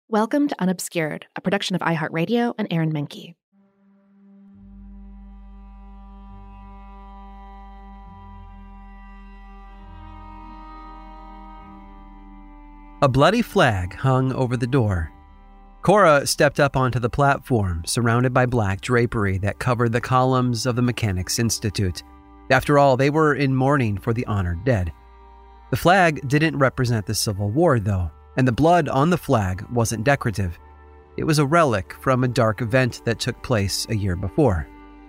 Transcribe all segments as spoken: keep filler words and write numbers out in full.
Welcome to Unobscured, a production of iHeartRadio and Aaron Menke. A bloody flag hung over the door. Cora stepped up onto the platform, surrounded by black drapery that covered the columns of the Mechanics' Institute. After all, they were in mourning for the honored dead. The flag didn't represent the Civil War, though, and the blood on the flag wasn't decorative. It was a relic from a dark event that took place a year before.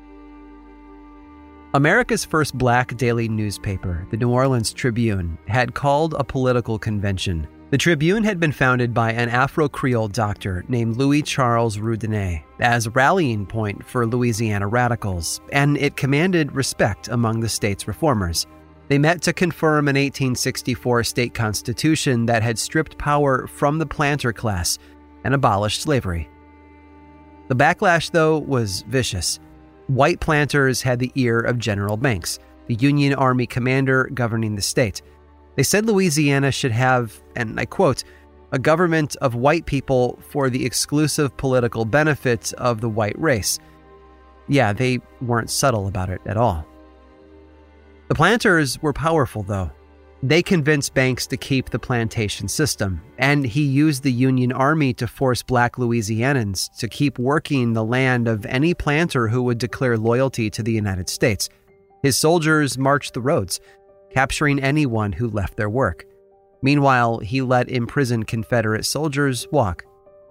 America's first black daily newspaper, the New Orleans Tribune, had called a political convention. The Tribune had been founded by an Afro-Creole doctor named Louis Charles Roudinet as a rallying point for Louisiana radicals, and it commanded respect among the state's reformers. They met to confirm an eighteen sixty-four state constitution that had stripped power from the planter class and abolished slavery. The backlash, though, was vicious. White planters had the ear of General Banks, the Union Army commander governing the state. They said Louisiana should have, and I quote, a government of white people for the exclusive political benefit of the white race. Yeah, they weren't subtle about it at all. The planters were powerful, though. They convinced Banks to keep the plantation system, and he used the Union Army to force black Louisianans to keep working the land of any planter who would declare loyalty to the United States. His soldiers marched the roads, capturing anyone who left their work. Meanwhile, he let imprisoned Confederate soldiers walk.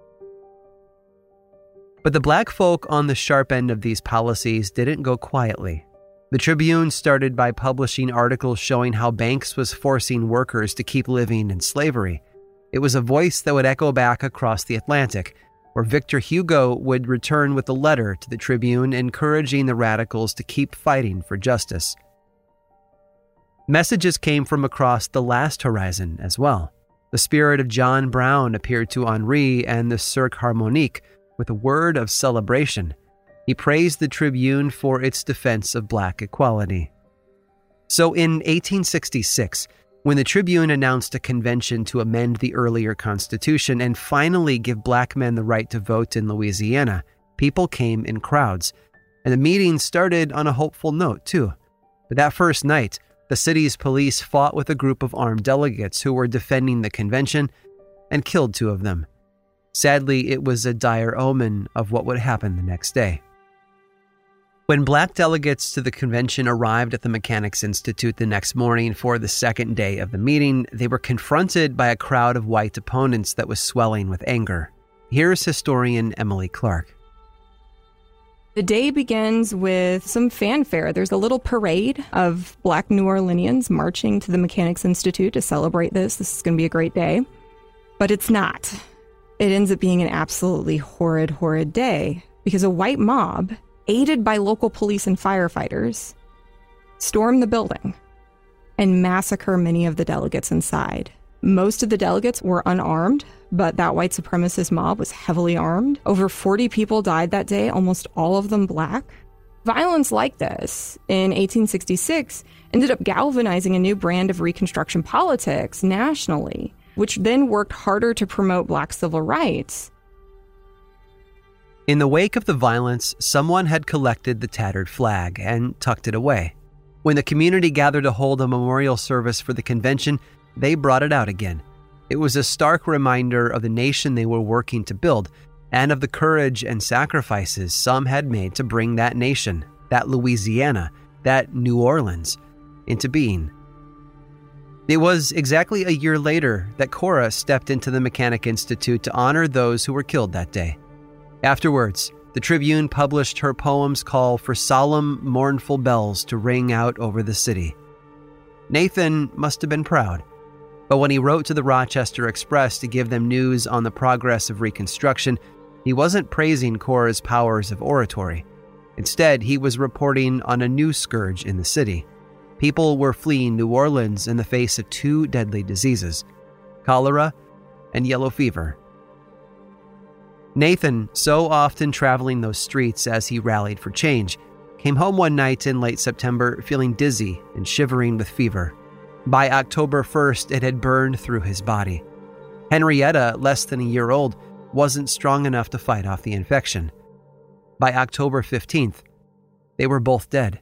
But the black folk on the sharp end of these policies didn't go quietly. The Tribune started by publishing articles showing how Banks was forcing workers to keep living in slavery. It was a voice that would echo back across the Atlantic, where Victor Hugo would return with a letter to the Tribune encouraging the radicals to keep fighting for justice. Messages came from across the last horizon as well. The spirit of John Brown appeared to Henri and the Cirque Harmonique with a word of celebration. He praised the Tribune for its defense of black equality. So in eighteen sixty-six, when the Tribune announced a convention to amend the earlier Constitution and finally give black men the right to vote in Louisiana, people came in crowds. And the meeting started on a hopeful note, too. But that first night, the city's police fought with a group of armed delegates who were defending the convention and killed two of them. Sadly, it was a dire omen of what would happen the next day. When black delegates to the convention arrived at the Mechanics' Institute the next morning for the second day of the meeting, they were confronted by a crowd of white opponents that was swelling with anger. Here's historian Emily Clark. The day begins with some fanfare. There's a little parade of black New Orleanians marching to the Mechanics' Institute to celebrate this. This is going to be a great day. But it's not. It ends up being an absolutely horrid, horrid day because a white mob, aided by local police and firefighters, storm the building and massacre many of the delegates inside. Most of the delegates were unarmed, but that white supremacist mob was heavily armed. Over forty people died that day, almost all of them black. Violence like this in eighteen sixty-six ended up galvanizing a new brand of Reconstruction politics nationally, which then worked harder to promote black civil rights. In the wake of the violence, someone had collected the tattered flag and tucked it away. When the community gathered to hold a memorial service for the convention, they brought it out again. It was a stark reminder of the nation they were working to build and of the courage and sacrifices some had made to bring that nation, that Louisiana, that New Orleans, into being. It was exactly a year later that Cora stepped into the Mechanic Institute to honor those who were killed that day. Afterwards, the Tribune published her poem's call for solemn, mournful bells to ring out over the city. Nathan must have been proud, but when he wrote to the Rochester Express to give them news on the progress of Reconstruction, he wasn't praising Cora's powers of oratory. Instead, he was reporting on a new scourge in the city. People were fleeing New Orleans in the face of two deadly diseases, cholera and yellow fever. Nathan, so often traveling those streets as he rallied for change, came home one night in late September feeling dizzy and shivering with fever. By October first, it had burned through his body. Henrietta, less than a year old, wasn't strong enough to fight off the infection. By October fifteenth, they were both dead.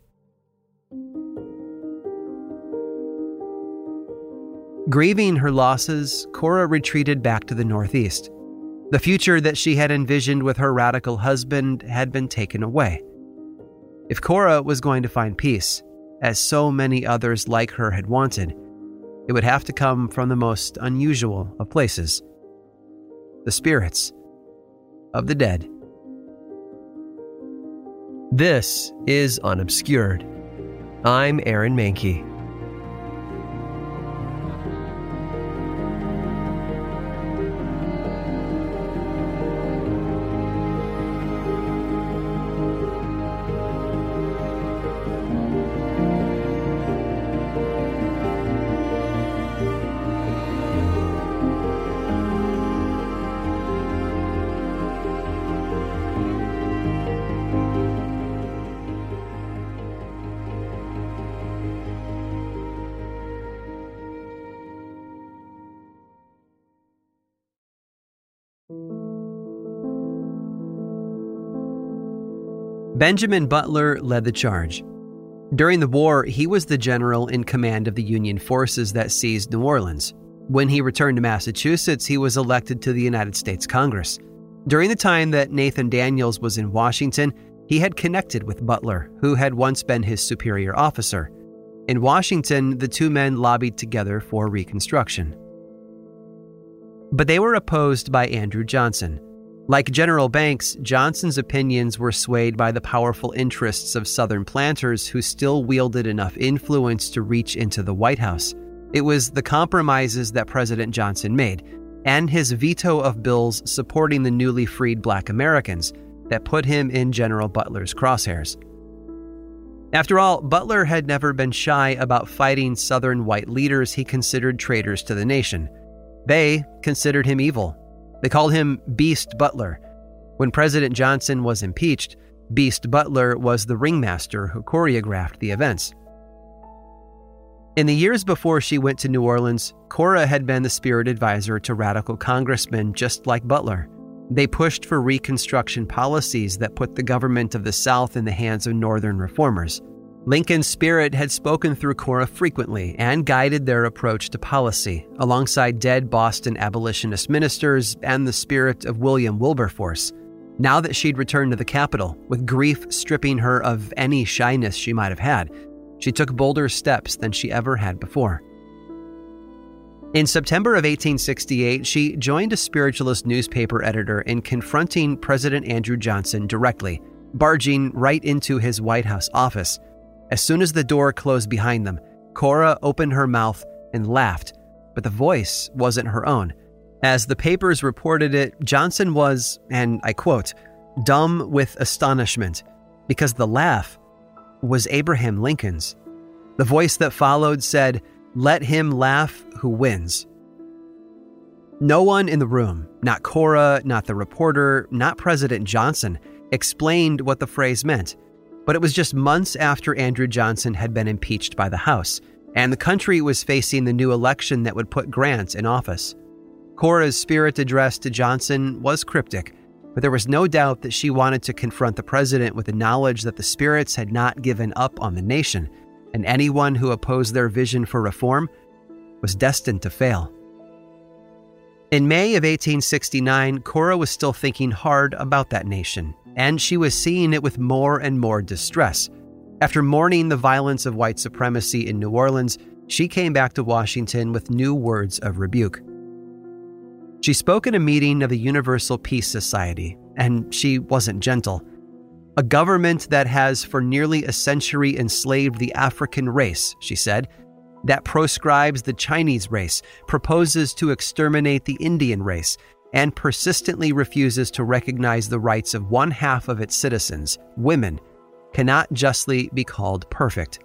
Grieving her losses, Cora retreated back to the Northeast. The future that she had envisioned with her radical husband had been taken away. If Cora was going to find peace, as so many others like her had wanted, it would have to come from the most unusual of places: the spirits of the dead. This is Unobscured. I'm Aaron Mahnke. Benjamin Butler led the charge. During the war, he was the general in command of the Union forces that seized New Orleans. When he returned to Massachusetts, he was elected to the United States Congress. During the time that Nathan Daniels was in Washington, he had connected with Butler, who had once been his superior officer. In Washington, the two men lobbied together for Reconstruction. But they were opposed by Andrew Johnson. Like General Banks, Johnson's opinions were swayed by the powerful interests of Southern planters who still wielded enough influence to reach into the White House. It was the compromises that President Johnson made, and his veto of bills supporting the newly freed Black Americans, that put him in General Butler's crosshairs. After all, Butler had never been shy about fighting Southern white leaders he considered traitors to the nation. They considered him evil. They called him Beast Butler. When President Johnson was impeached, Beast Butler was the ringmaster who choreographed the events. In the years before she went to New Orleans, Cora had been the spirit advisor to radical congressmen just like Butler. They pushed for Reconstruction policies that put the government of the South in the hands of Northern reformers. Lincoln's spirit had spoken through Cora frequently and guided their approach to policy, alongside dead Boston abolitionist ministers and the spirit of William Wilberforce. Now that she'd returned to the capital, with grief stripping her of any shyness she might have had, she took bolder steps than she ever had before. In September of eighteen sixty-eight, she joined a spiritualist newspaper editor in confronting President Andrew Johnson directly, barging right into his White House office. As soon as the door closed behind them, Cora opened her mouth and laughed, but the voice wasn't her own. As the papers reported it, Johnson was, and I quote, dumb with astonishment, because the laugh was Abraham Lincoln's. The voice that followed said, "Let him laugh who wins." No one in the room, not Cora, not the reporter, not President Johnson, explained what the phrase meant. But it was just months after Andrew Johnson had been impeached by the House, and the country was facing the new election that would put Grant in office. Cora's spirit address to Johnson was cryptic, but there was no doubt that she wanted to confront the president with the knowledge that the spirits had not given up on the nation, and anyone who opposed their vision for reform was destined to fail. In May of eighteen sixty-nine, Cora was still thinking hard about that nation, and she was seeing it with more and more distress. After mourning the violence of white supremacy in New Orleans, she came back to Washington with new words of rebuke. She spoke at a meeting of the Universal Peace Society, and she wasn't gentle. A government that has for nearly a century enslaved the African race, she said, that proscribes the Chinese race, proposes to exterminate the Indian race, and persistently refuses to recognize the rights of one half of its citizens, women, cannot justly be called perfect.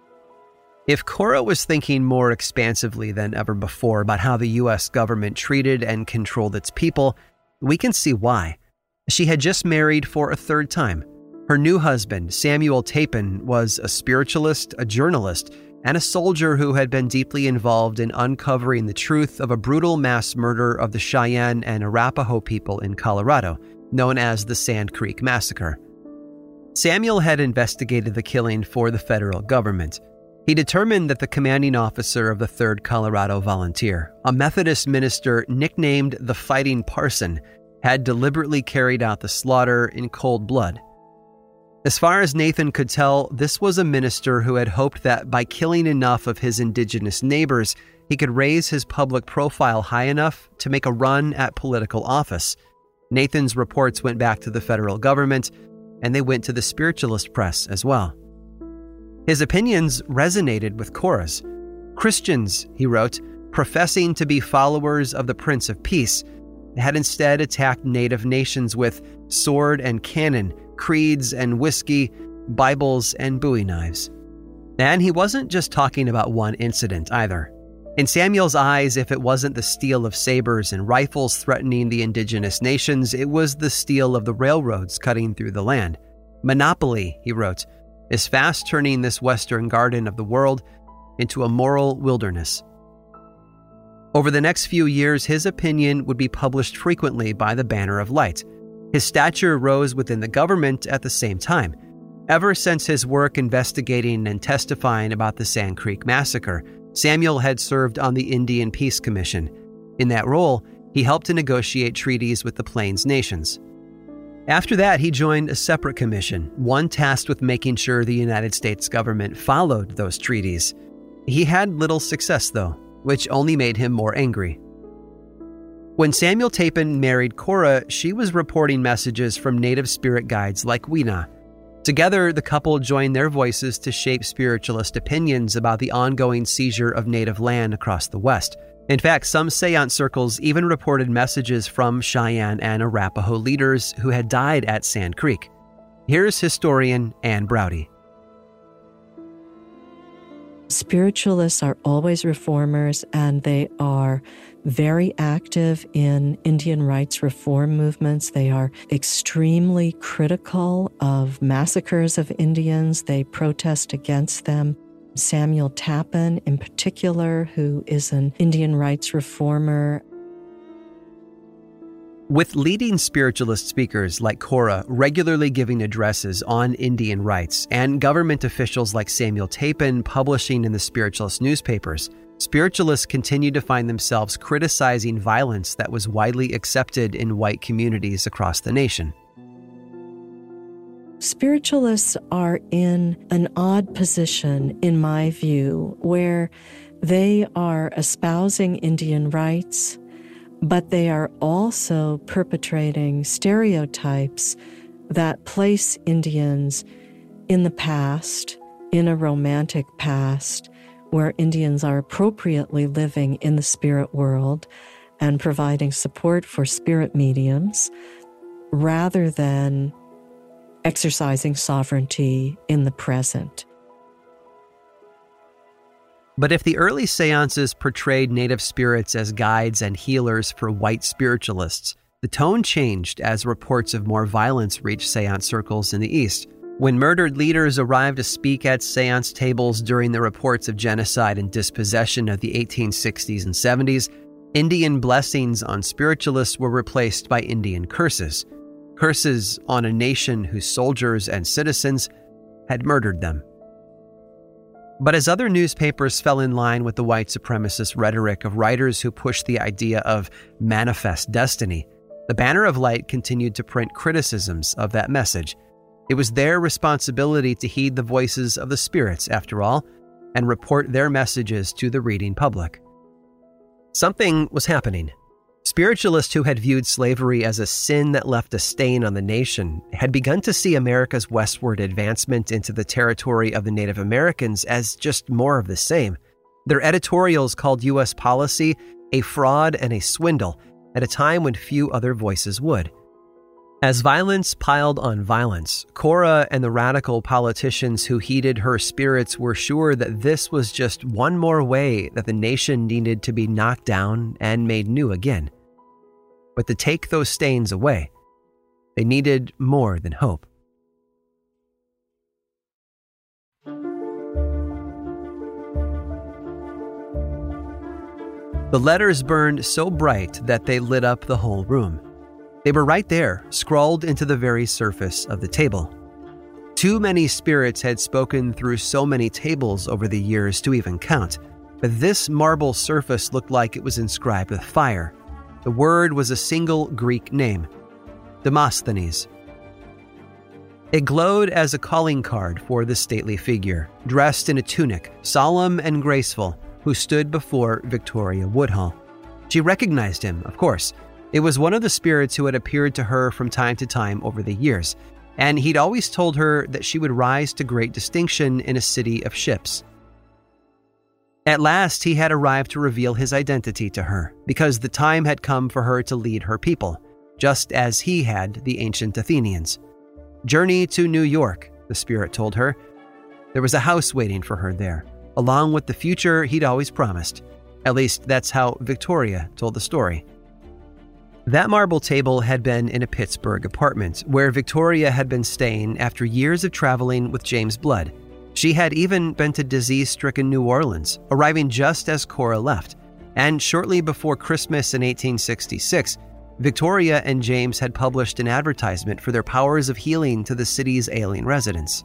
If Cora was thinking more expansively than ever before about how the U S government treated and controlled its people, we can see why. She had just married for a third time. Her new husband, Samuel Tappan, was a spiritualist, a journalist, and a soldier who had been deeply involved in uncovering the truth of a brutal mass murder of the Cheyenne and Arapaho people in Colorado, known as the Sand Creek Massacre. Samuel had investigated the killing for the federal government. He determined that the commanding officer of the third Colorado Volunteer, a Methodist minister nicknamed the Fighting Parson, had deliberately carried out the slaughter in cold blood. As far as Nathan could tell, this was a minister who had hoped that by killing enough of his indigenous neighbors, he could raise his public profile high enough to make a run at political office. Nathan's reports went back to the federal government, and they went to the spiritualist press as well. His opinions resonated with Korah's. Christians, he wrote, professing to be followers of the Prince of Peace, had instead attacked native nations with sword and cannon, creeds and whiskey, Bibles and Bowie knives. And he wasn't just talking about one incident either. In Samuel's eyes, if it wasn't the steel of sabers and rifles threatening the indigenous nations, it was the steel of the railroads cutting through the land. Monopoly, he wrote, is fast turning this western garden of the world into a moral wilderness. Over the next few years, his opinion would be published frequently by the Banner of Light. His stature rose within the government at the same time. Ever since his work investigating and testifying about the Sand Creek Massacre, Samuel had served on the Indian Peace Commission. In that role, he helped to negotiate treaties with the Plains nations. After that, he joined a separate commission, one tasked with making sure the United States government followed those treaties. He had little success, though, which only made him more angry. When Samuel Tappan married Korah, she was reporting messages from native spirit guides like Weena. Together, the couple joined their voices to shape spiritualist opinions about the ongoing seizure of native land across the West. In fact, some seance circles even reported messages from Cheyenne and Arapaho leaders who had died at Sand Creek. Here's historian Anne Braude. Spiritualists are always reformers, and they are very active in Indian rights reform movements. They are extremely critical of massacres of Indians. They protest against them. Samuel Tappan, in particular, who is an Indian rights reformer. With leading spiritualist speakers like Korah regularly giving addresses on Indian rights and government officials like Samuel Tappan publishing in the spiritualist newspapers, spiritualists continued to find themselves criticizing violence that was widely accepted in white communities across the nation. Spiritualists are in an odd position, in my view, where they are espousing Indian rights, but they are also perpetrating stereotypes that place Indians in the past, in a romantic past, where Indians are appropriately living in the spirit world and providing support for spirit mediums, rather than exercising sovereignty in the present. But if the early seances portrayed native spirits as guides and healers for white spiritualists, the tone changed as reports of more violence reached seance circles in the East. When murdered leaders arrived to speak at seance tables during the reports of genocide and dispossession of the eighteen sixties and seventies, Indian blessings on spiritualists were replaced by Indian curses. Curses on a nation whose soldiers and citizens had murdered them. But as other newspapers fell in line with the white supremacist rhetoric of writers who pushed the idea of manifest destiny, the Banner of Light continued to print criticisms of that message. It was their responsibility to heed the voices of the spirits, after all, and report their messages to the reading public. Something was happening. Spiritualists who had viewed slavery as a sin that left a stain on the nation had begun to see America's westward advancement into the territory of the Native Americans as just more of the same. Their editorials called U S policy a fraud and a swindle at a time when few other voices would. As violence piled on violence, Korah and the radical politicians who heeded her spirits were sure that this was just one more way that the nation needed to be knocked down and made new again. But to take those stains away, they needed more than hope. The letters burned so bright that they lit up the whole room. They were right there, scrawled into the very surface of the table. Too many spirits had spoken through so many tables over the years to even count, but this marble surface looked like it was inscribed with fire. The word was a single Greek name, Demosthenes. It glowed as a calling card for the stately figure, dressed in a tunic, solemn and graceful, who stood before Victoria Woodhull. She recognized him, of course. It was one of the spirits who had appeared to her from time to time over the years, and he'd always told her that she would rise to great distinction in a city of ships. At last, he had arrived to reveal his identity to her, because the time had come for her to lead her people, just as he had the ancient Athenians. Journey to New York, the spirit told her. There was a house waiting for her there, along with the future he'd always promised. At least that's how Victoria told the story. That marble table had been in a Pittsburgh apartment where Victoria had been staying after years of traveling with James Blood. She had even been to disease-stricken New Orleans, arriving just as Cora left. And shortly before Christmas in eighteen sixty-six, Victoria and James had published an advertisement for their powers of healing to the city's ailing residents.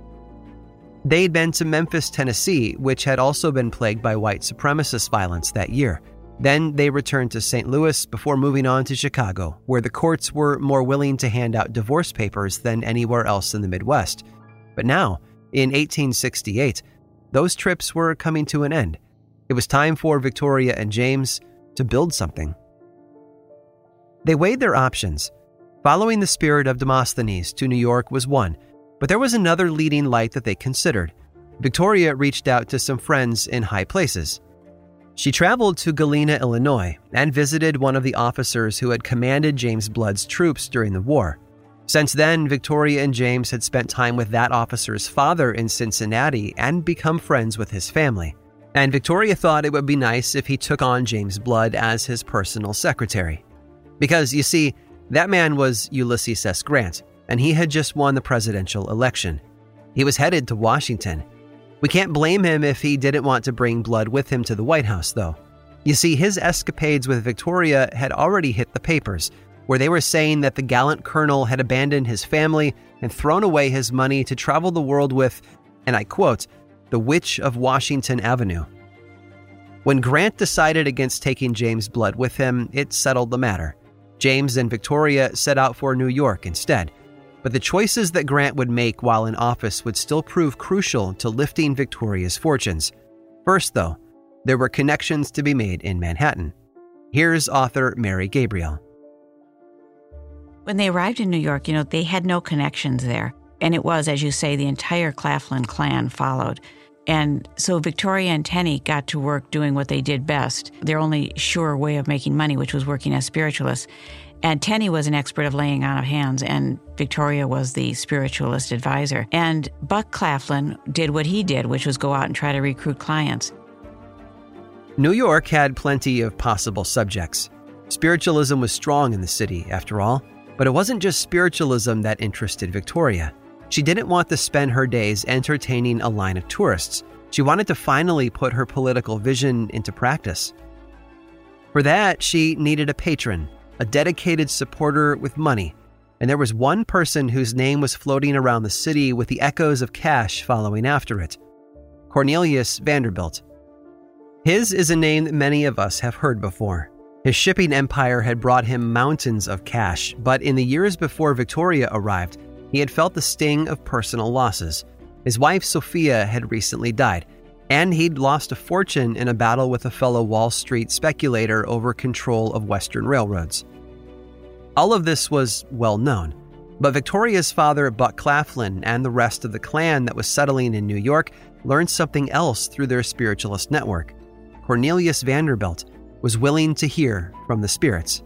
They'd been to Memphis, Tennessee, which had also been plagued by white supremacist violence that year. Then they returned to Saint Louis before moving on to Chicago, where the courts were more willing to hand out divorce papers than anywhere else in the Midwest. But now, in eighteen sixty-eight, those trips were coming to an end. It was time for Victoria and James to build something. They weighed their options. Following the spirit of Demosthenes to New York was one, but there was another leading light that they considered. Victoria reached out to some friends in high places. She traveled to Galena, Illinois, and visited one of the officers who had commanded James Blood's troops during the war. Since then, Victoria and James had spent time with that officer's father in Cincinnati and become friends with his family. And Victoria thought it would be nice if he took on James Blood as his personal secretary. Because, you see, that man was Ulysses S. Grant, and he had just won the presidential election. He was headed to Washington. We can't blame him if he didn't want to bring Blood with him to the White House, though. You see, his escapades with Victoria had already hit the papers, where they were saying that the gallant colonel had abandoned his family and thrown away his money to travel the world with, and I quote, the Witch of Washington Avenue. When Grant decided against taking James Blood with him, it settled the matter. James and Victoria set out for New York instead. But the choices that Grant would make while in office would still prove crucial to lifting Victoria's fortunes. First, though, there were connections to be made in Manhattan. Here's author Mary Gabriel. When they arrived in New York, you know, they had no connections there. And it was, as you say, the entire Claflin clan followed. And so Victoria and Tenney got to work doing what they did best, their only sure way of making money, which was working as spiritualists. And Tenney was an expert of laying on of hands, and Victoria was the spiritualist advisor. And Buck Claflin did what he did, which was go out and try to recruit clients. New York had plenty of possible subjects. Spiritualism was strong in the city, after all, but it wasn't just spiritualism that interested Victoria. She didn't want to spend her days entertaining a line of tourists. She wanted to finally put her political vision into practice. For that, she needed a patron, a dedicated supporter with money, and there was one person whose name was floating around the city with the echoes of cash following after it: Cornelius Vanderbilt. His is a name that many of us have heard before. His shipping empire had brought him mountains of cash, but in the years before Victoria arrived, he had felt the sting of personal losses. His wife, Sophia, had recently died, and he'd lost a fortune in a battle with a fellow Wall Street speculator over control of Western railroads. All of this was well known, but Victoria's father, Buck Claflin, and the rest of the clan that was settling in New York learned something else through their spiritualist network. Cornelius Vanderbilt was willing to hear from the spirits.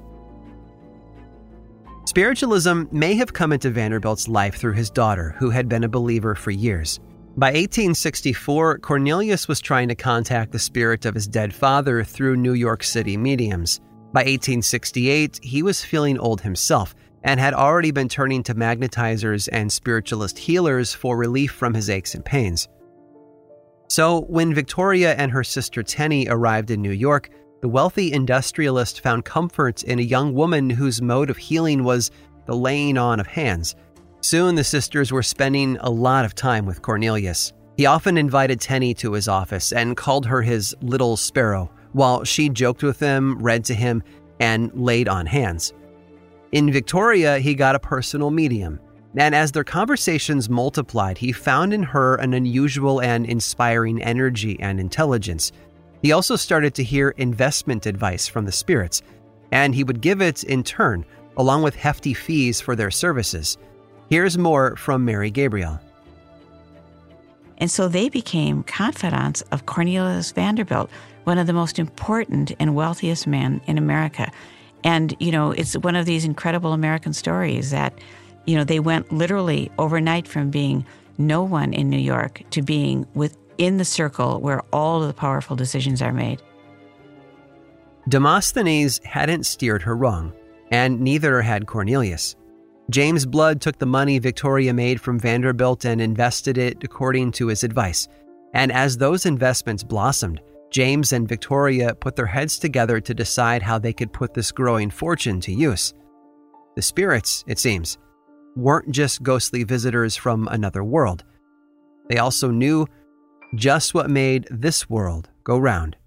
Spiritualism may have come into Vanderbilt's life through his daughter, who had been a believer for years. By eighteen sixty-four, Cornelius was trying to contact the spirit of his dead father through New York City mediums. By eighteen sixty-eight, he was feeling old himself and had already been turning to magnetizers and spiritualist healers for relief from his aches and pains. So when Victoria and her sister Tenney arrived in New York, the wealthy industrialist found comfort in a young woman whose mode of healing was the laying on of hands. Soon the sisters were spending a lot of time with Cornelius. He often invited Tenny to his office and called her his little sparrow, while she joked with him, read to him, and laid on hands. In Victoria, he got a personal medium, and as their conversations multiplied, he found in her an unusual and inspiring energy and intelligence. He also started to hear investment advice from the spirits, and he would give it in turn, along with hefty fees for their services. Here's more from Mary Gabriel. And so they became confidants of Cornelius Vanderbilt, one of the most important and wealthiest men in America. And, you know, it's one of these incredible American stories that, you know, they went literally overnight from being no one in New York to being within the circle where all of the powerful decisions are made. Demosthenes hadn't steered her wrong, and neither had Cornelius. James Blood took the money Victoria made from Vanderbilt and invested it according to his advice. And as those investments blossomed, James and Victoria put their heads together to decide how they could put this growing fortune to use. The spirits, it seems, weren't just ghostly visitors from another world. They also knew just what made this world go round.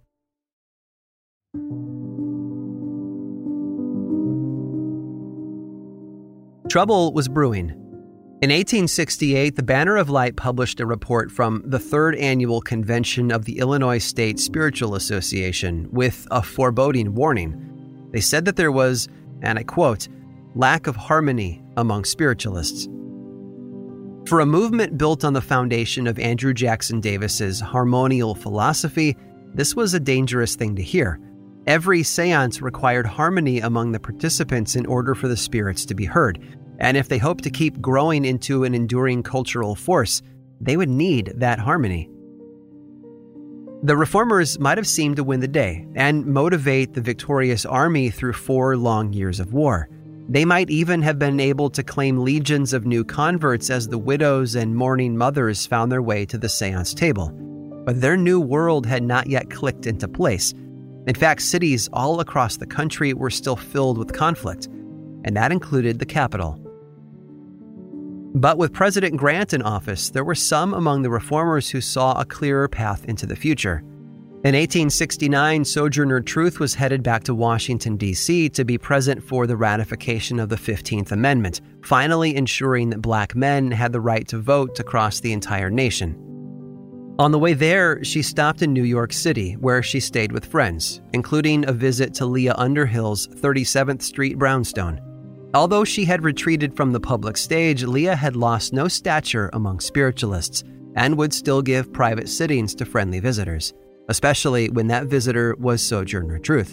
Trouble was brewing. In eighteen sixty-eight, the Banner of Light published a report from the third annual convention of the Illinois State Spiritual Association with a foreboding warning. They said that there was, and I quote, lack of harmony among spiritualists. For a movement built on the foundation of Andrew Jackson Davis's harmonial philosophy, this was a dangerous thing to hear. Every seance required harmony among the participants in order for the spirits to be heard. And if they hoped to keep growing into an enduring cultural force, they would need that harmony. The reformers might have seemed to win the day and motivate the victorious army through four long years of war. They might even have been able to claim legions of new converts as the widows and mourning mothers found their way to the seance table. But their new world had not yet clicked into place. In fact, cities all across the country were still filled with conflict, and that included the capital. But with President Grant in office, there were some among the reformers who saw a clearer path into the future. In eighteen sixty-nine, Sojourner Truth was headed back to Washington, D C to be present for the ratification of the fifteenth Amendment, finally ensuring that black men had the right to vote across the entire nation. On the way there, she stopped in New York City, where she stayed with friends, including a visit to Leah Underhill's thirty-seventh Street brownstone. Although she had retreated from the public stage, Leah had lost no stature among spiritualists and would still give private sittings to friendly visitors, especially when that visitor was Sojourner Truth.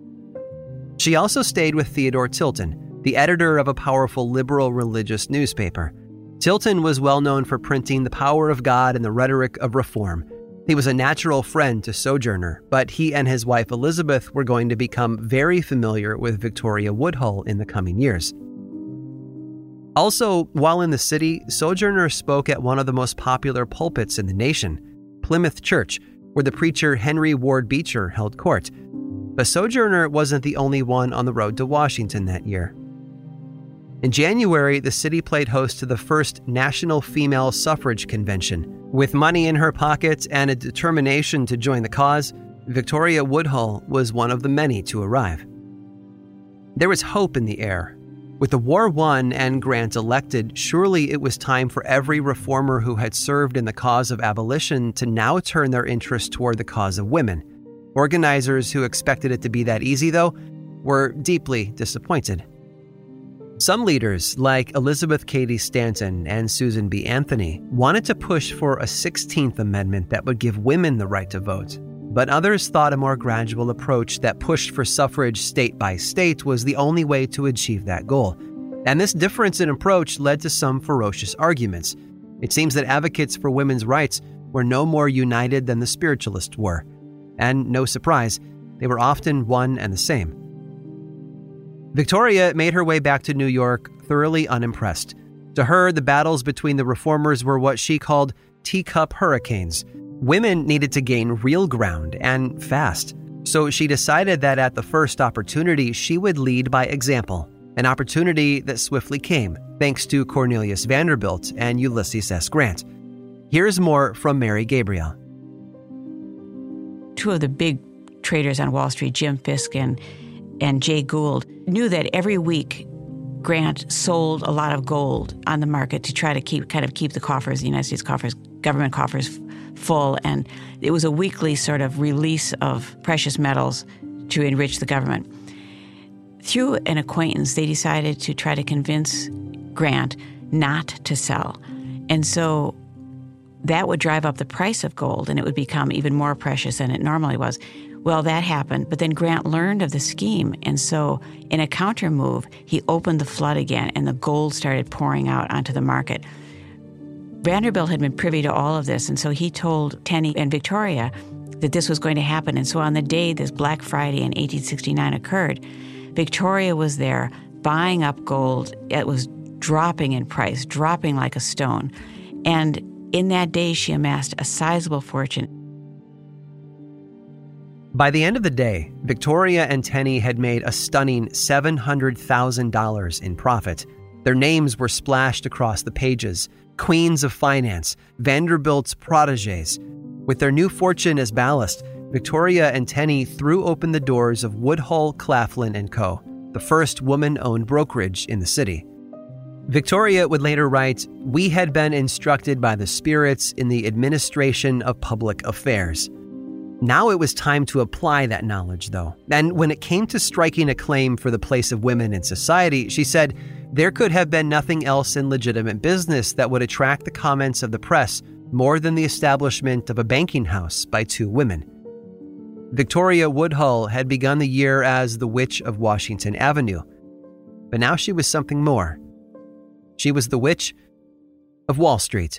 She also stayed with Theodore Tilton, the editor of a powerful liberal religious newspaper. Tilton was well known for printing the power of God and the rhetoric of reform. He was a natural friend to Sojourner, but he and his wife Elizabeth were going to become very familiar with Victoria Woodhull in the coming years. Also, while in the city, Sojourner spoke at one of the most popular pulpits in the nation, Plymouth Church, where the preacher Henry Ward Beecher held court. But Sojourner wasn't the only one on the road to Washington that year. In January, the city played host to the first National Female Suffrage Convention. With money in her pocket and a determination to join the cause, Victoria Woodhull was one of the many to arrive. There was hope in the air. With the war won and Grant elected, surely it was time for every reformer who had served in the cause of abolition to now turn their interest toward the cause of women. Organizers who expected it to be that easy, though, were deeply disappointed. Some leaders, like Elizabeth Cady Stanton and Susan B. Anthony, wanted to push for a sixteenth Amendment that would give women the right to vote. But others thought a more gradual approach that pushed for suffrage state by state was the only way to achieve that goal. And this difference in approach led to some ferocious arguments. It seems that advocates for women's rights were no more united than the spiritualists were. And no surprise, they were often one and the same. Victoria made her way back to New York thoroughly unimpressed. To her, the battles between the reformers were what she called teacup hurricanes. Women needed to gain real ground and fast. So she decided that at the first opportunity, she would lead by example, an opportunity that swiftly came, thanks to Cornelius Vanderbilt and Ulysses S. Grant. Here's more from Mary Gabriel. Two of the big traders on Wall Street, Jim Fisk and, and Jay Gould, knew that every week Grant sold a lot of gold on the market to try to keep kind of keep the coffers, the United States coffers, government coffers full. And it was a weekly sort of release of precious metals to enrich the government. Through an acquaintance, they decided to try to convince Grant not to sell. And so that would drive up the price of gold, and it would become even more precious than it normally was. Well, that happened, but then Grant learned of the scheme, and so in a counter move, he opened the flood again, and the gold started pouring out onto the market. Vanderbilt had been privy to all of this, and so he told Tenney and Victoria that this was going to happen. And so on the day this Black Friday in eighteen sixty-nine occurred, Victoria was there buying up gold. It was dropping in price, dropping like a stone. And in that day, she amassed a sizable fortune. By the end of the day, Victoria and Tenney had made a stunning seven hundred thousand dollars in profit. Their names were splashed across the pages, queens of finance, Vanderbilt's protégés. With their new fortune as ballast, Victoria and Tenney threw open the doors of Woodhull, Claflin and Co., the first woman-owned brokerage in the city. Victoria would later write, "We had been instructed by the spirits in the administration of public affairs." Now it was time to apply that knowledge, though. And when it came to striking a claim for the place of women in society, she said, there could have been nothing else in legitimate business that would attract the comments of the press more than the establishment of a banking house by two women. Victoria Woodhull had begun the year as the Witch of Washington Avenue, but now she was something more. She was the Witch of Wall Street.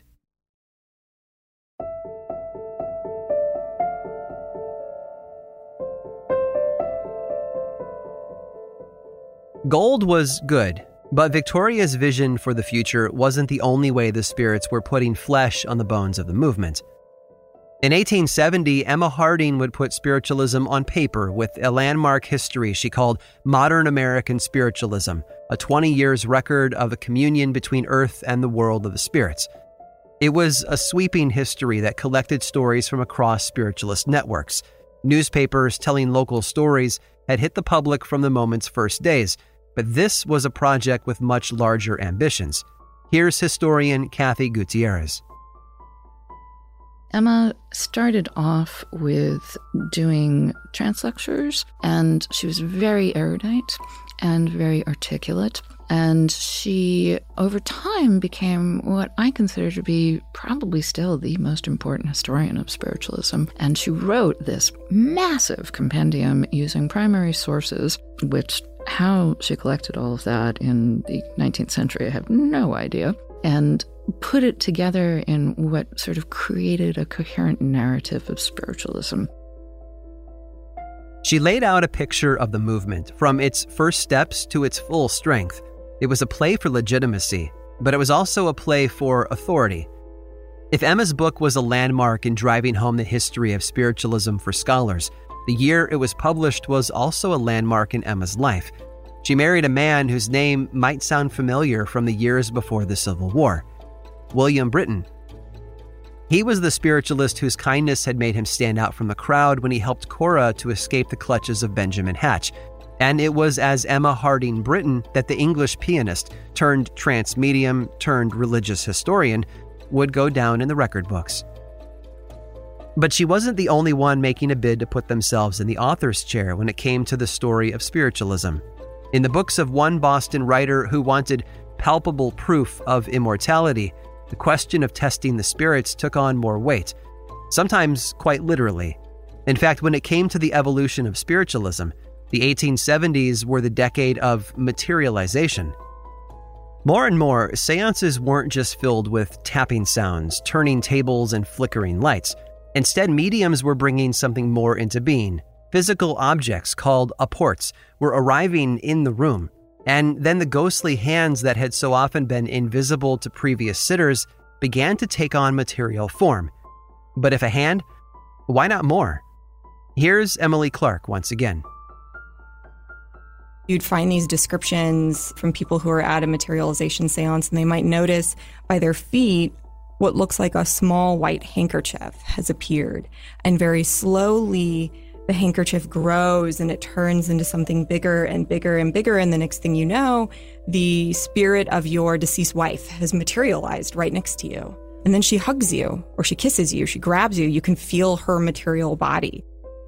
Gold was good, but Victoria's vision for the future wasn't the only way the spirits were putting flesh on the bones of the movement. In eighteen seventy, Emma Harding would put spiritualism on paper with a landmark history she called Modern American Spiritualism, a twenty years record of a communion between Earth and the world of the spirits. It was a sweeping history that collected stories from across spiritualist networks. Newspapers telling local stories had hit the public from the movement's first days, but this was a project with much larger ambitions. Here's historian Kathy Gutierrez. Emma started off with doing trance lectures, and she was very erudite and very articulate. And she, over time, became what I consider to be probably still the most important historian of spiritualism. And she wrote this massive compendium using primary sources, which how she collected all of that in the nineteenth century, I have no idea, and put it together in what sort of created a coherent narrative of spiritualism. She laid out a picture of the movement from its first steps to its full strength. It was a play for legitimacy, but it was also a play for authority. If Emma's book was a landmark in driving home the history of spiritualism for scholars, the year it was published was also a landmark in Emma's life. She married a man whose name might sound familiar from the years before the Civil War, William Britton. He was the spiritualist whose kindness had made him stand out from the crowd when he helped Cora to escape the clutches of Benjamin Hatch. And it was as Emma Harding Britton that the English pianist, turned trance medium, turned religious historian, would go down in the record books. But she wasn't the only one making a bid to put themselves in the author's chair when it came to the story of spiritualism. In the books of one Boston writer who wanted palpable proof of immortality, the question of testing the spirits took on more weight, sometimes quite literally. In fact, when it came to the evolution of spiritualism, the eighteen seventies were the decade of materialization. More and more, seances weren't just filled with tapping sounds, turning tables, and flickering lights. Instead, mediums were bringing something more into being. Physical objects called apports were arriving in the room, and then the ghostly hands that had so often been invisible to previous sitters began to take on material form. But if a hand, why not more? Here's Emily Clark once again. You'd find these descriptions from people who are at a materialization seance, and they might notice by their feet what looks like a small white handkerchief has appeared. And very slowly, the handkerchief grows and it turns into something bigger and bigger and bigger. And the next thing you know, the spirit of your deceased wife has materialized right next to you. And then she hugs you, or she kisses you, she grabs you. You can feel her material body.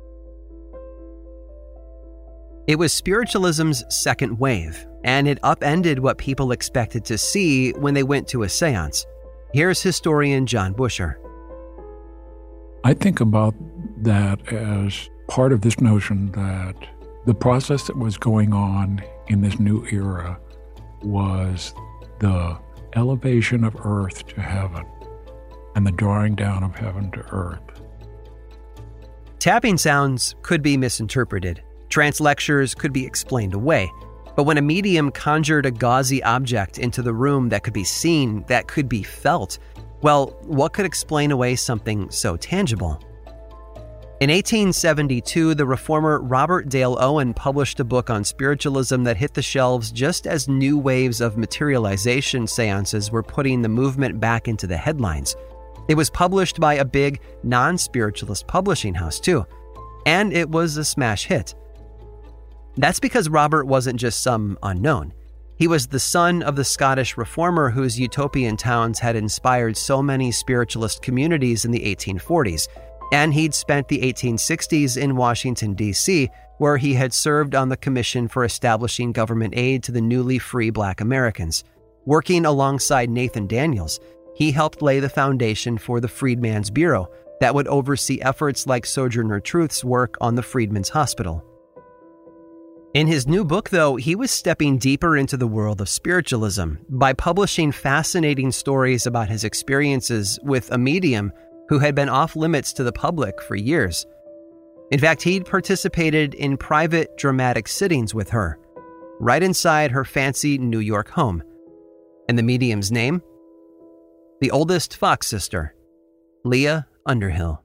It was spiritualism's second wave, and it upended what people expected to see when they went to a seance. Here's historian John Busher. I think about that as part of this notion that the process that was going on in this new era was the elevation of earth to heaven and the drawing down of heaven to earth. Tapping sounds could be misinterpreted. Trance lectures could be explained away. But when a medium conjured a gauzy object into the room that could be seen, that could be felt, well, what could explain away something so tangible? In eighteen seventy-two, the reformer Robert Dale Owen published a book on spiritualism that hit the shelves just as new waves of materialization seances were putting the movement back into the headlines. It was published by a big non-spiritualist publishing house, too. And it was a smash hit. That's because Robert wasn't just some unknown. He was the son of the Scottish reformer whose utopian towns had inspired so many spiritualist communities in the eighteen forties. And he'd spent the eighteen sixties in Washington, D C, where he had served on the Commission for Establishing Government Aid to the Newly Free Black Americans. Working alongside Nathan Daniels, he helped lay the foundation for the Freedmen's Bureau that would oversee efforts like Sojourner Truth's work on the Freedmen's Hospital. In his new book, though, he was stepping deeper into the world of spiritualism by publishing fascinating stories about his experiences with a medium who had been off limits to the public for years. In fact, he'd participated in private dramatic sittings with her, right inside her fancy New York home. And the medium's name? The oldest Fox sister, Leah Underhill.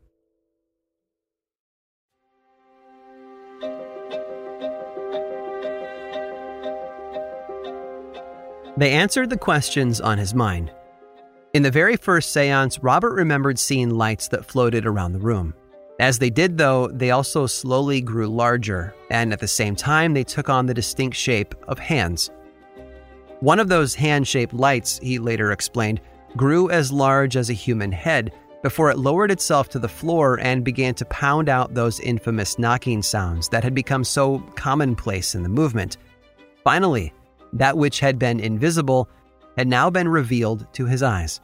They answered the questions on his mind. In the very first seance, Robert remembered seeing lights that floated around the room. As they did, though, they also slowly grew larger, and at the same time, they took on the distinct shape of hands. One of those hand-shaped lights, he later explained, grew as large as a human head before it lowered itself to the floor and began to pound out those infamous knocking sounds that had become so commonplace in the movement. Finally, that which had been invisible had now been revealed to his eyes.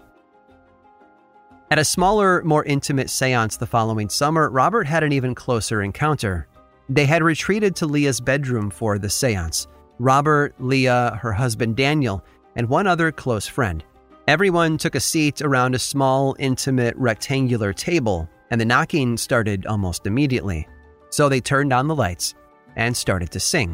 At a smaller, more intimate seance the following summer, Robert had an even closer encounter. They had retreated to Leah's bedroom for the seance. Robert, Leah, her husband Daniel, and one other close friend. Everyone took a seat around a small, intimate, rectangular table, and the knocking started almost immediately. So they turned on the lights and started to sing.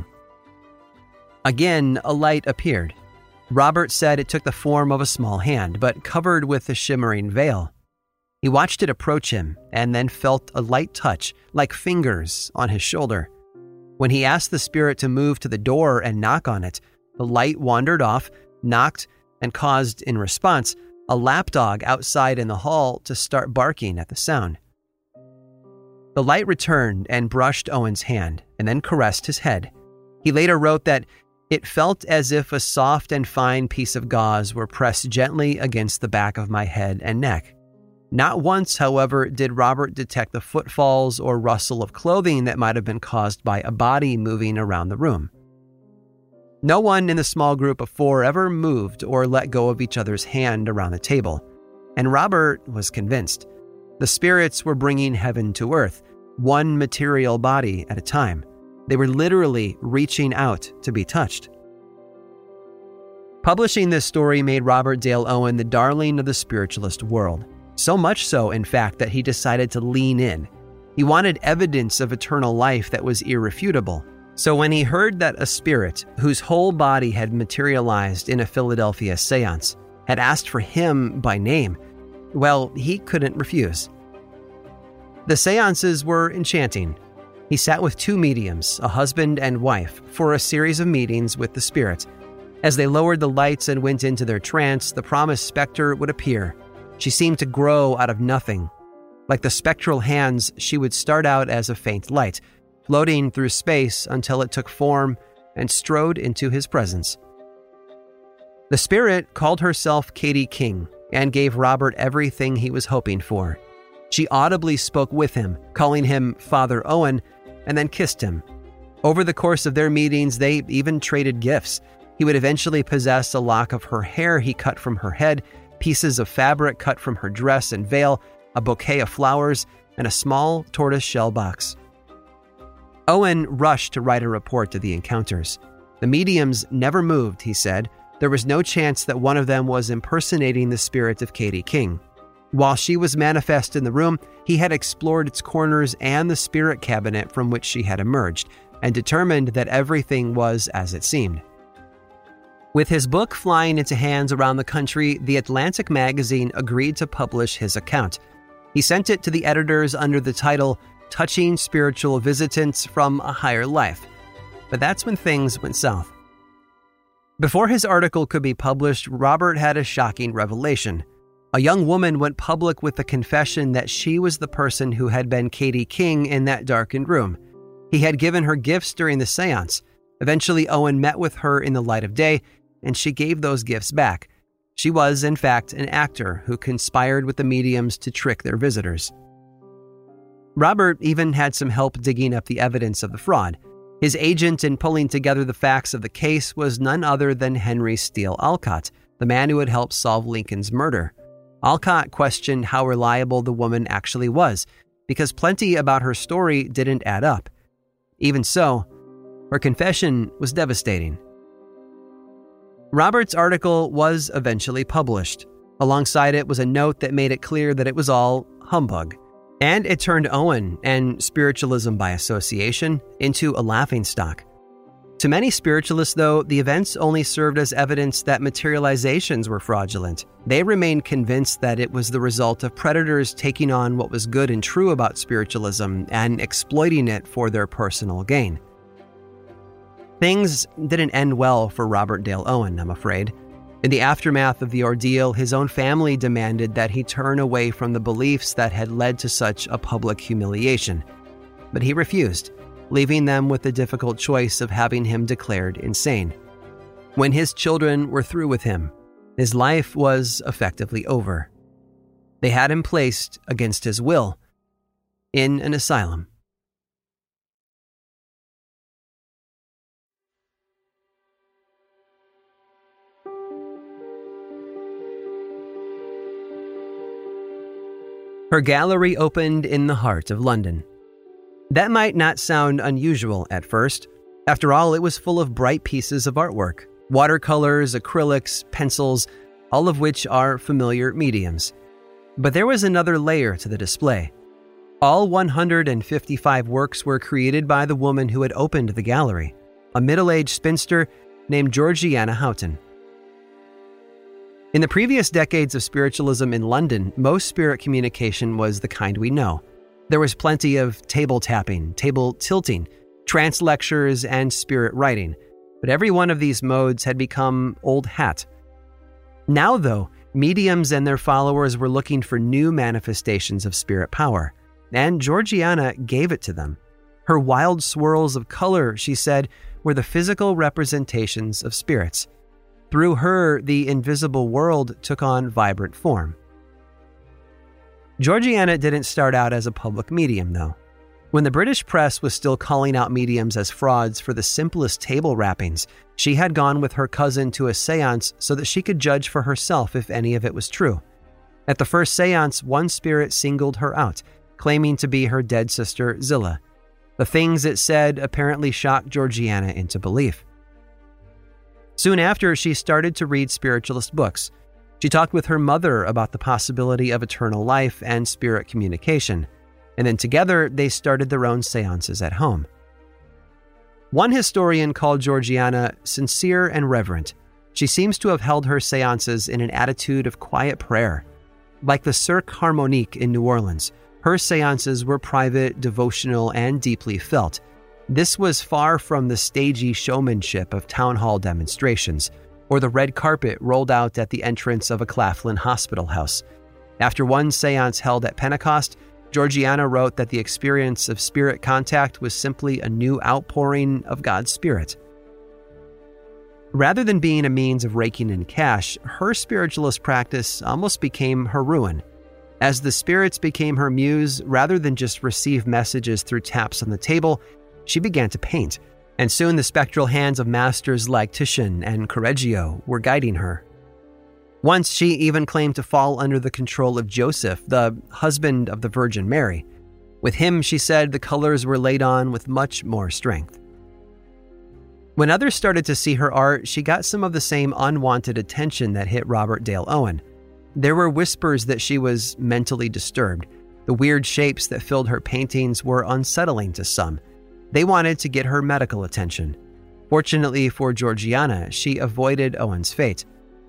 Again, a light appeared. Robert said it took the form of a small hand, but covered with a shimmering veil. He watched it approach him and then felt a light touch, like fingers, on his shoulder. When he asked the spirit to move to the door and knock on it, the light wandered off, knocked, and caused, in response, a lapdog outside in the hall to start barking at the sound. The light returned and brushed Owen's hand and then caressed his head. He later wrote that it felt as if a soft and fine piece of gauze were pressed gently against the back of my head and neck. Not once, however, did Robert detect the footfalls or rustle of clothing that might have been caused by a body moving around the room. No one in the small group of four ever moved or let go of each other's hand around the table, and Robert was convinced. The spirits were bringing heaven to earth, one material body at a time. They were literally reaching out to be touched. Publishing this story made Robert Dale Owen the darling of the spiritualist world. So much so, in fact, that he decided to lean in. He wanted evidence of eternal life that was irrefutable. So when he heard that a spirit, whose whole body had materialized in a Philadelphia seance, had asked for him by name, well, he couldn't refuse. The seances were enchanting. He sat with two mediums, a husband and wife, for a series of meetings with the spirit. As they lowered the lights and went into their trance, the promised specter would appear. She seemed to grow out of nothing. Like the spectral hands, she would start out as a faint light, floating through space until it took form and strode into his presence. The spirit called herself Katie King and gave Robert everything he was hoping for. She audibly spoke with him, calling him Father Owen, and then kissed him. Over the course of their meetings, they even traded gifts. He would eventually possess a lock of her hair he cut from her head, pieces of fabric cut from her dress and veil, a bouquet of flowers, and a small tortoise-shell box. Owen rushed to write a report of the encounters. The mediums never moved, he said. There was no chance that one of them was impersonating the spirit of Katie King. While she was manifest in the room, he had explored its corners and the spirit cabinet from which she had emerged, and determined that everything was as it seemed. With his book flying into hands around the country, The Atlantic magazine agreed to publish his account. He sent it to the editors under the title, Touching Spiritual Visitants from a Higher Life. But that's when things went south. Before his article could be published, Robert had a shocking revelation. A young woman went public with the confession that she was the person who had been Katie King in that darkened room. He had given her gifts during the seance. Eventually, Owen met with her in the light of day, and she gave those gifts back. She was, in fact, an actor who conspired with the mediums to trick their visitors. Robert even had some help digging up the evidence of the fraud. His agent in pulling together the facts of the case was none other than Henry Steele Alcott, the man who had helped solve Lincoln's murder. Alcott questioned how reliable the woman actually was, because plenty about her story didn't add up. Even so, her confession was devastating. Robert's article was eventually published. Alongside it was a note that made it clear that it was all humbug. And it turned Owen and spiritualism by association into a laughingstock. To many spiritualists, though, the events only served as evidence that materializations were fraudulent. They remained convinced that it was the result of predators taking on what was good and true about spiritualism and exploiting it for their personal gain. Things didn't end well for Robert Dale Owen, I'm afraid. In the aftermath of the ordeal, his own family demanded that he turn away from the beliefs that had led to such a public humiliation. But he refused, leaving them with the difficult choice of having him declared insane. When his children were through with him, his life was effectively over. They had him placed, against his will, in an asylum. Her gallery opened in the heart of London. That might not sound unusual at first. After all, it was full of bright pieces of artwork, watercolors, acrylics, pencils, all of which are familiar mediums. But there was another layer to the display. All one hundred fifty-five works were created by the woman who had opened the gallery, a middle-aged spinster named Georgiana Houghton. In the previous decades of spiritualism in London, most spirit communication was the kind we know. There was plenty of table tapping, table tilting, trance lectures, and spirit writing, but every one of these modes had become old hat. Now, though, mediums and their followers were looking for new manifestations of spirit power, and Georgiana gave it to them. Her wild swirls of color, she said, were the physical representations of spirits. Through her, the invisible world took on vibrant form. Georgiana didn't start out as a public medium, though. When the British press was still calling out mediums as frauds for the simplest table rappings, she had gone with her cousin to a seance so that she could judge for herself if any of it was true. At the first seance, one spirit singled her out, claiming to be her dead sister, Zilla. The things it said apparently shocked Georgiana into belief. Soon after, she started to read spiritualist books. She talked with her mother about the possibility of eternal life and spirit communication, and then together they started their own seances at home. One historian called Georgiana sincere and reverent. She seems to have held her seances in an attitude of quiet prayer. Like the Cirque Harmonique in New Orleans, Her seances were private, devotional, and deeply felt. This was far from the stagey showmanship of town hall demonstrations or the red carpet rolled out at the entrance of a Claflin hospital house. After one seance held at Pentecost, Georgiana wrote that the experience of spirit contact was simply a new outpouring of God's Spirit. Rather than being a means of raking in cash, her spiritualist practice almost became her ruin. As the spirits became her muse, rather than just receive messages through taps on the table, she began to paint, and soon the spectral hands of masters like Titian and Correggio were guiding her. Once she even claimed to fall under the control of Joseph, the husband of the Virgin Mary. With him, she said, the colors were laid on with much more strength. When others started to see her art, she got some of the same unwanted attention that hit Robert Dale Owen. There were whispers that she was mentally disturbed. The weird shapes that filled her paintings were unsettling to some. They wanted to get her medical attention. Fortunately for Georgiana, she avoided Owen's fate.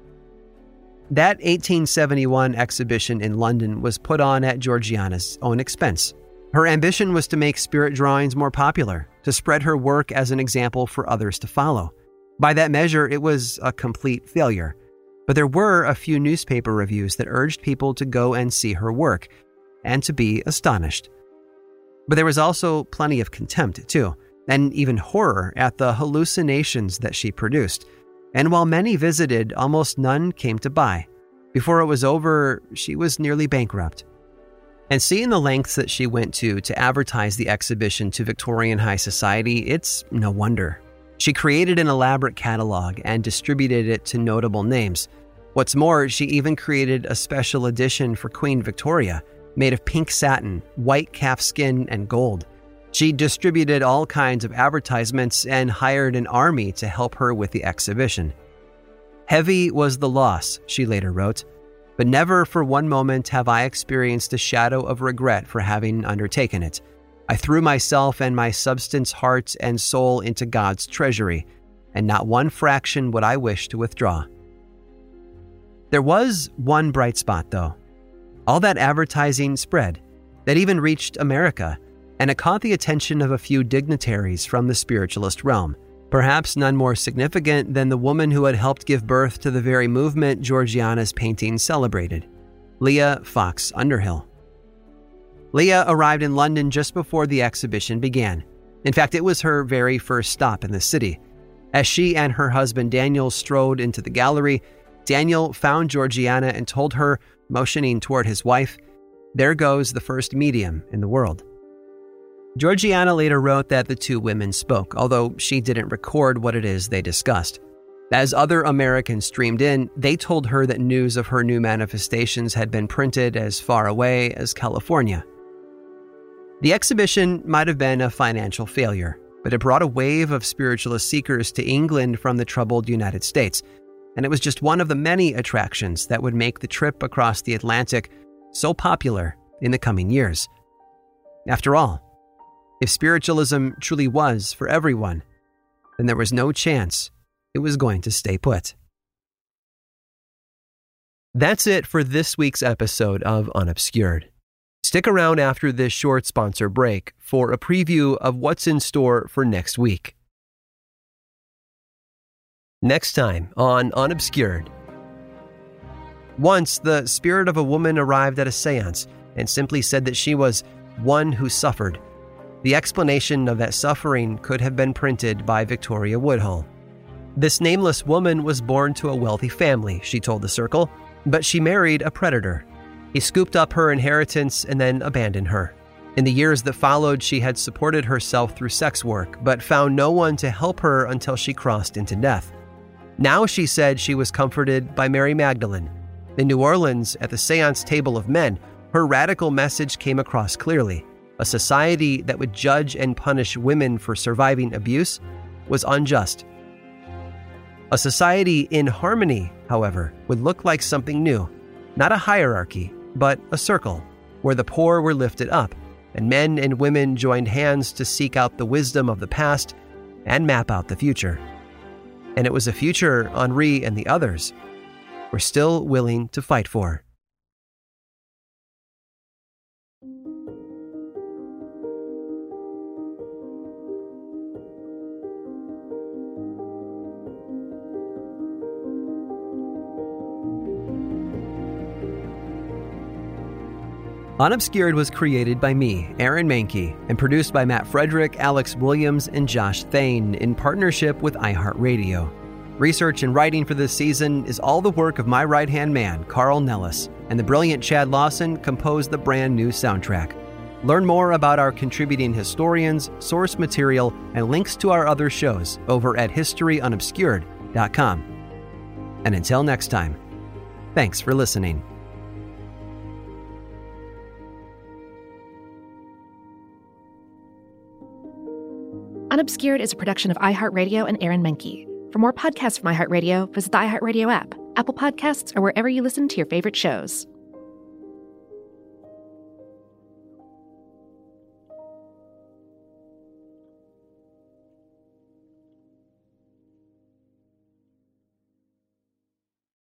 That eighteen seventy-one exhibition in London was put on at Georgiana's own expense. Her ambition was to make spirit drawings more popular, to spread her work as an example for others to follow. By that measure, it was a complete failure. But there were a few newspaper reviews that urged people to go and see her work, and to be astonished. But there was also plenty of contempt, too, and even horror at the hallucinations that she produced. And while many visited, almost none came to buy. Before it was over, she was nearly bankrupt. And seeing the lengths that she went to to advertise the exhibition to Victorian high society, it's no wonder. She created an elaborate catalog and distributed it to notable names. What's more, she even created a special edition for Queen Victoria, made of pink satin, white calf skin, and gold. She distributed all kinds of advertisements and hired an army to help her with the exhibition. Heavy was the loss, she later wrote, but never for one moment have I experienced a shadow of regret for having undertaken it. I threw myself and my substance, heart, and soul into God's treasury, and not one fraction would I wish to withdraw. There was one bright spot, though. All that advertising spread, that even reached America, and it caught the attention of a few dignitaries from the spiritualist realm, perhaps none more significant than the woman who had helped give birth to the very movement Georgiana's painting celebrated, Leah Fox Underhill. Leah arrived in London just before the exhibition began. In fact, it was her very first stop in the city. As she and her husband Daniel strode into the gallery, Daniel found Georgiana and told her, motioning toward his wife, "There goes the first medium in the world." Georgiana later wrote that the two women spoke, although she didn't record what it is they discussed. As other Americans streamed in, they told her that news of her new manifestations had been printed as far away as California. The exhibition might have been a financial failure, but it brought a wave of spiritualist seekers to England from the troubled United States, and it was just one of the many attractions that would make the trip across the Atlantic so popular in the coming years. After all, if spiritualism truly was for everyone, then there was no chance it was going to stay put. That's it for this week's episode of Unobscured. Stick around after this short sponsor break for a preview of what's in store for next week. Next time on Unobscured. Once, the spirit of a woman arrived at a seance and simply said that she was one who suffered. The explanation of that suffering could have been printed by Victoria Woodhull. This nameless woman was born to a wealthy family, she told the Circle, but she married a predator. He scooped up her inheritance and then abandoned her. In the years that followed, she had supported herself through sex work, but found no one to help her until she crossed into death. Now she said she was comforted by Mary Magdalene. In New Orleans, at the seance table of men, her radical message came across clearly. A society that would judge and punish women for surviving abuse was unjust. A society in harmony, however, would look like something new. Not a hierarchy, but a circle, where the poor were lifted up, and men and women joined hands to seek out the wisdom of the past and map out the future. And it was a future Henri and the others were still willing to fight for. Unobscured was created by me, Aaron Mahnke, and produced by Matt Frederick, Alex Williams, and Josh Thane in partnership with iHeartRadio. Research and writing for this season is all the work of my right-hand man, Carl Nellis, and the brilliant Chad Lawson composed the brand new soundtrack. Learn more about our contributing historians, source material, and links to our other shows over at history unobscured dot com. And until next time, thanks for listening. Unobscured is a production of iHeartRadio and Aaron Mahnke. For more podcasts from iHeartRadio, visit the iHeartRadio app, Apple Podcasts, or wherever you listen to your favorite shows.